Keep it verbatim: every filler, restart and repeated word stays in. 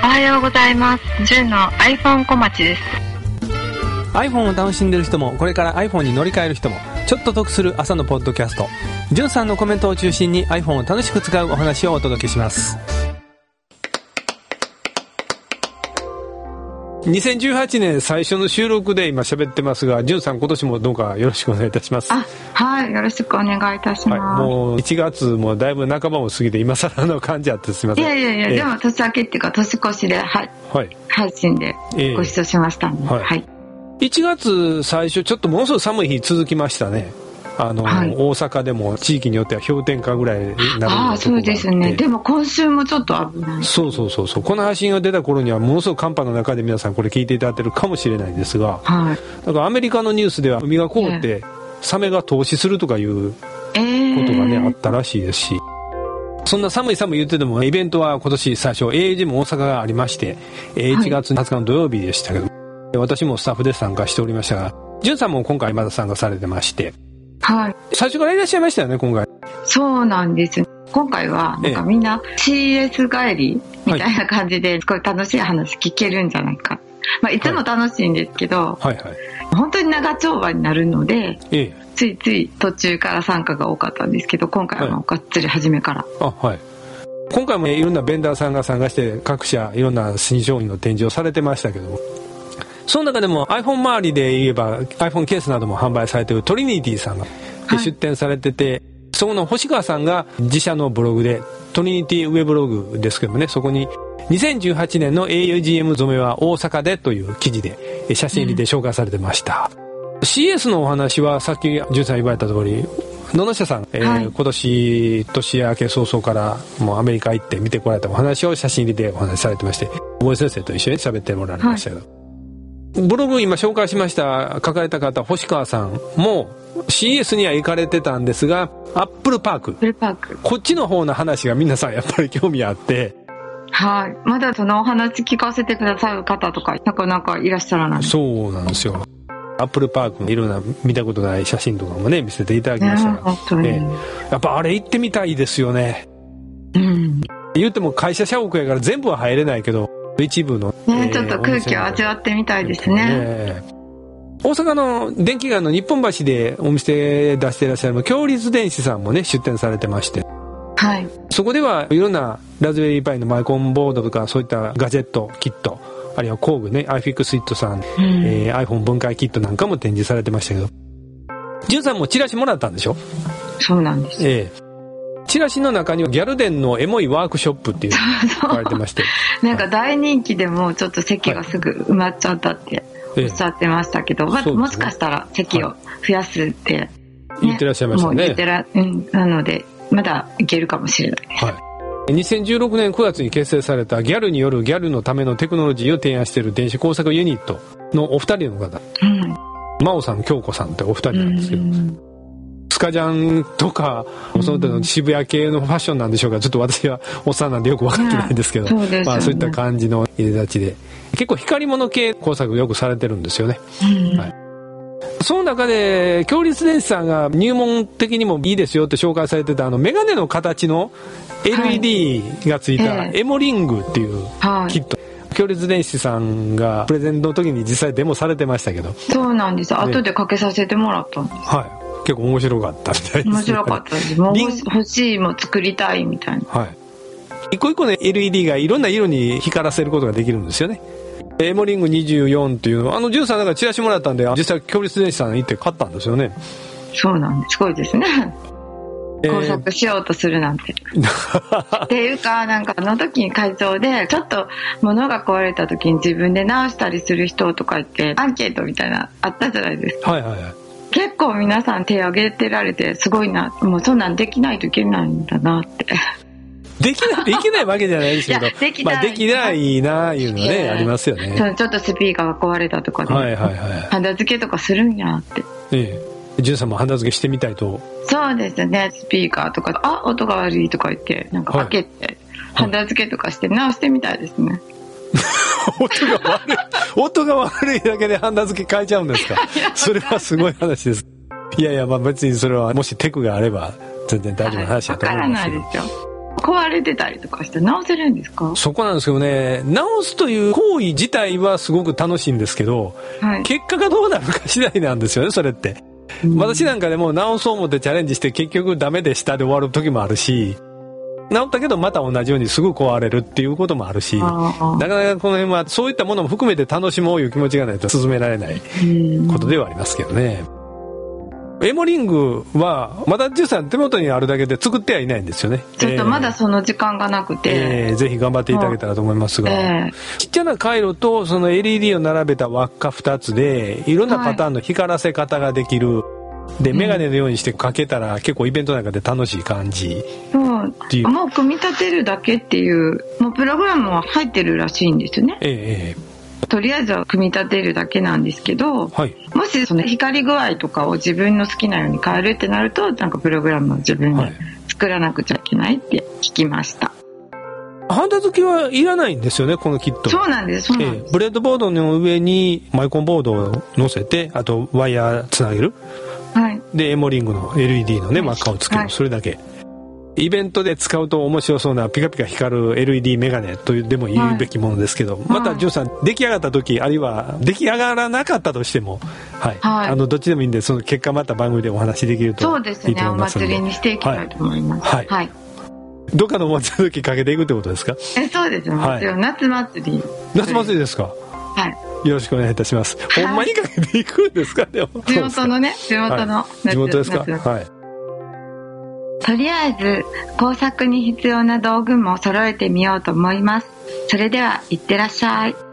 おはようございます。じゅんの iPhone 小町です。 iPhone を楽しんでる人もこれから iPhone に乗り換える人もちょっと得する朝のポッドキャスト、じゅんさんのコメントを中心に iPhone を楽しく使うお話をお届けします。にせんじゅうはちねん最初の収録で今喋ってますが、じゅんさん今年もどうかよろしくお願いいたします。 あ、はい、よろしくお願いいたします、 はい、もういちがつもだいぶ半ばも過ぎて今更の感じあってすみません。 いやいやいや、えー、でも年明けっていうか年越しで、はい、はい、配信でご一緒しましたね、えー、はい、はい、いちがつ最初ちょっとものすごく寒い日続きましたね。あの、はい、大阪でも地域によっては氷点下ぐらいになるようなところがあって。ああ、そうですね。 でも今週もちょっと危ない。 そうそうそうそう。この配信が出た頃にはものすごく寒波の中で皆さんこれ聞いていただいてるかもしれないんですが、はい、だからアメリカのニュースでは海が凍って、えー、サメが凍死するとかいうことがね、えー、あったらしいですし、そんな寒い寒い言っててもイベントは今年最初 エーエージー も大阪がありまして、いちがつはつかの土曜日でしたけど、はい、私もスタッフで参加しておりましたが、じゅんさんも今回まだ参加されてまして、はい、最初からいらっしゃいましたよね今回。 そうなんです。今回はなんかみんな シーエス 帰りみたいな感じですごい楽しい話聞けるんじゃないか、まあ、いつも楽しいんですけど、はいはいはい、本当に長丁場になるので、ええ、ついつい途中から参加が多かったんですけど、今回はがっつり初めから、はい、あ、はい、 今回もいろんなベンダーさんが参加して各社いろんな新商品の展示をされてましたけども、その中でも iPhone 周りで言えば iPhone ケースなども販売されているトリニティさんが出展されてて、はい、そこの星川さんが自社のブログでトリニティウェブログですけどもね、そこににせんじゅうはちねんの エーユージーエム 染めは大阪でという記事で写真入りで紹介されてました、うん、シーエス のお話はさっきじゅんさん言われた通り野々下さん、はい、えー、今年年明け早々からもうアメリカ行って見てこられたお話を写真入りでお話しされてまして、大江先生と一緒に喋ってもらいましたけど、はい、ブログ今紹介しました書かれた方星川さんも シーエス には行かれてたんですが、アップルパーク、アップルパークこっちの方の話が皆さんやっぱり興味あって、 はい、まだそのお話聞かせてくださる方とかなかなかいらっしゃらない。 そうなんですよ。アップルパークのいろんな見たことない写真とかもね見せていただきましたが、ね、やっぱあれ行ってみたいですよね、うん、言っても会社社屋やから全部は入れないけど一部の、 ね、えー、ちょっと空気を味わってみたいですね。ね、 大阪の電気街の日本橋でお店出していらっしゃる共立電子さんもね出店されてまして、はい、そこではいろんなラズベリーパイのマイコンボードとかそういったガジェットキット、あるいは工具ね アイフィックスイットさん、うん、えー、iPhone 分解キットなんかも展示されてましたけど、じゅんさんもチラシもらったんでしょ。 そうなんです、 えーチラシの中にはギャルデンのエモいワークショップっていうのが書かれてまして、 なんか大人気でもちょっと席がすぐ埋まっちゃったっておっしゃってましたけど、はい、まあ、もしかしたら席を増やすって、ね、 言ってらっしゃいましたね。もう言ってら、 うん、なのでまだいけるかもしれないです、はい、 にせんじゅうろくねんくがつに結成されたギャルによるギャルのためのテクノロジーを提案している電子工作ユニットのお二人の方、うん、真央さん京子さんってお二人なんですけど、うん、スカジャンとかその他の渋谷系のファッションなんでしょうか、ちょっと私はおっさんなんでよく分かってないんですけど、そうですよね、まあ、そういった感じの入れ立ちで結構光り物系工作よくされてるんですよね、うん、はい、その中で共立電子さんが入門的にもいいですよって紹介されてたあのメガネの形の エルイーディー がついたエモリングっていうキット、はい、共立電子さんがプレゼンの時に実際デモされてましたけど、 そうなんです、後でかけさせてもらったんです、 はい、結構面白かったみたいです、ね、 面白かったです。もう欲しいも作りたいみたいな、はい、 一個一個の エルイーディー がいろんな色に光らせることができるんですよね。エモリングにじゅうよんっていうのはあのじゅんさんなんかチラシもらったんで実際共立電子さんに行って買ったんですよね。 そうなんです、すごいですね、工作しようとするなんて、えー、っていうかなんかあの時に会場でちょっと物が壊れた時に自分で直したりする人とか言ってアンケートみたいなあったじゃないですか、はいはいはい、結構皆さん手挙げてられてすごいな、もうそんなんできないといけないんだなってできない、できないわけじゃないですけどできない、まあ、できないないうのはね、えー、ありますよね。 ちょっとスピーカーが壊れたとかで、はいはいはい、ハンダ付けとかするんやって、ええ、じゅんさんもハンダ付けしてみたいと。 そうですね、スピーカーとかあ音が悪いとか言ってなんか開けて、はい、ハンダ付けとかして直してみたいですね、 音が悪い音が悪いだけでハンダ付け変えちゃうんですかそれはすごい話です。いやいや、まあ別にそれはもしテクがあれば全然大丈夫な話だと思いますけど、はい、分からないですよ。 壊れてたりとかして直せるんですか？ そこなんですけどね、直すという行為自体はすごく楽しいんですけど、はい、結果がどうなるか次第なんですよね、それって。うん、私なんかでも直そう思ってチャレンジして結局ダメでしたで終わる時もあるし、治ったけどまた同じようにすぐ壊れるっていうこともあるし、なかなかこの辺はそういったものも含めて楽しもういう気持ちがないと進められないことではありますけどね。エモリングはまだじゅうさん手元にあるだけで作ってはいないんですよね。 ちょっとまだその時間がなくて、 えー、ぜひ頑張っていただけたらと思いますが、えー、ちっちゃな回路とその エルイーディー を並べた輪っかふたつでいろんなパターンの光らせ方ができる、はい、でメガネのようにしてかけたら結構イベントの中で楽しい感じ。 そう、もう組み立てるだけっていうもうプログラムは入ってるらしいんですよね。えーとりあえずは組み立てるだけなんですけど、はい、もしその光り具合とかを自分の好きなように変えるってなるとなんかプログラムを自分で作らなくちゃいけないって聞きました。 ハンダ付きはいらないんですよね、このキット。 そうなんです、そうなんです、 えー、ブレッドボードの上にマイコンボードを乗せて、あとワイヤーつなげる、はい、でエモリングの エルイーディー のね輪っかをつける、はい、それだけ。イベントで使うと面白そうなピカピカ光る エルイーディー メガネとでも言うべきものですけど、はい、またジュンさん出来上がった時、あるいは出来上がらなかったとしても、はいはい、あのどっちでもいいんで、その結果また番組でお話できるといいと思いますので。そうですね、お祭りにしていきたいと思います。はい、はいはい、どっかのお祭りの時かけていくってことですか？ え、そうですよ、はい、夏祭り。 夏祭りですか？はい、よろしくお願いいたします。ほんまにかけていくんですか？でも地元のね、地元の、はい、 地元ですか？はい。 とりあえず工作に必要な道具も揃えてみようと思います。それではいってらっしゃい。